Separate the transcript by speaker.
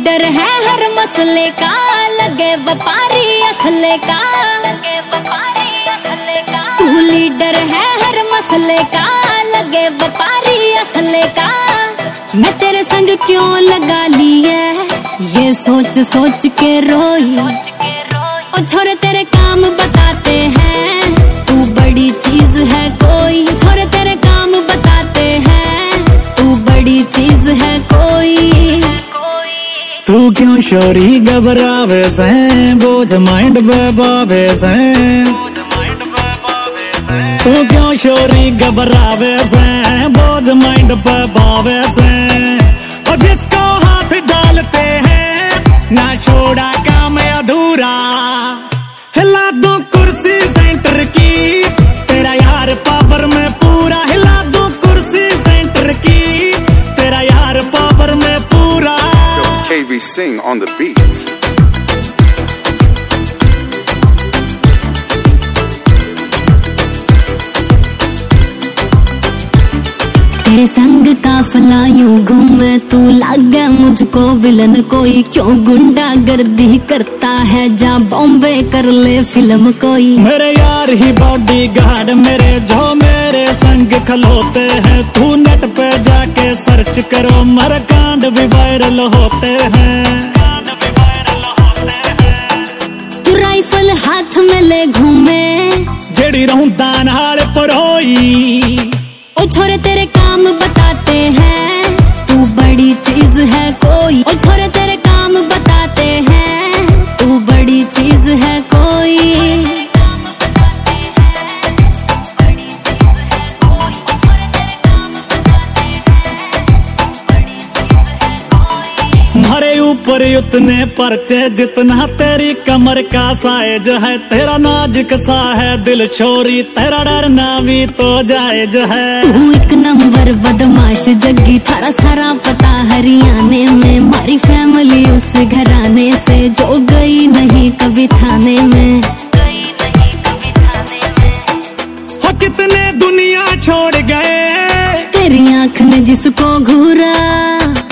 Speaker 1: Leader है हर मसले का, लगे व्यापारी असले का। तू लीडर है हर मसले का, लगे व्यापारी असले का। मैं तेरे संग क्यों लगा ली है, ये सोच सोच के रोई। ओ छोरे तेरे काम बताते हैं, तू बड़ी चीज है कोई। छोरे तेरे काम बताते हैं, तू बड़ी चीज है कोई।
Speaker 2: तू क्यों शोरी घबरावे से, बोझ माइंड बेबावे से। तू क्यों शोरी घबरावे से, बोझ माइंड बेबावे से। और जिसको हाथ डालते हैं, ना छोड़ा काम अधूरा। हिला दो कुर्सी सेंटर की, तेरा यार पावर में पूरा। हिला दो कुर्सी सेंटर की, तेरा यार पावर में पूरा।
Speaker 3: KV Singh on the beat.
Speaker 1: तेरे संग काफिला यूं घूमे, तू लागे मुझको विलन कोई। क्यों गुंडा गर्दी करता है, जा बॉम्बे कर ले फिल्म कोई।
Speaker 2: मेरे यार ही बॉडी गार्ड मेरे, जो मेरे संग खलोते हैं। तू नेट पे जाके सर्च करो, मर कांड भी वायरल होते हैं।
Speaker 1: तू राइफल हाथ में ले घूमे,
Speaker 2: जेड़ी रहूं दान हाल परोई।
Speaker 1: ओ छोरे तेरे काम बताते हैं, तू बड़ी चीज है कोई। ओ छोरे तेरे काम बताते हैं, तू बड़ी चीज है कोई।
Speaker 2: भरे ऊपर उतने पर्चे, जितना तेरी कमर का साइज है। तेरा नाजुक सा है दिल छोरी, तेरा डरना भी तो जायज है।
Speaker 1: तू एक नंबर बदमाश जग्गी, थारा सारा पता हरियाणे में। मारी फैमिली उस घराने से, जो गई नहीं कभी थाने में।
Speaker 2: हो कितने दुनिया छोड़ गए,
Speaker 1: तेरी आँख ने जिसको घूरा।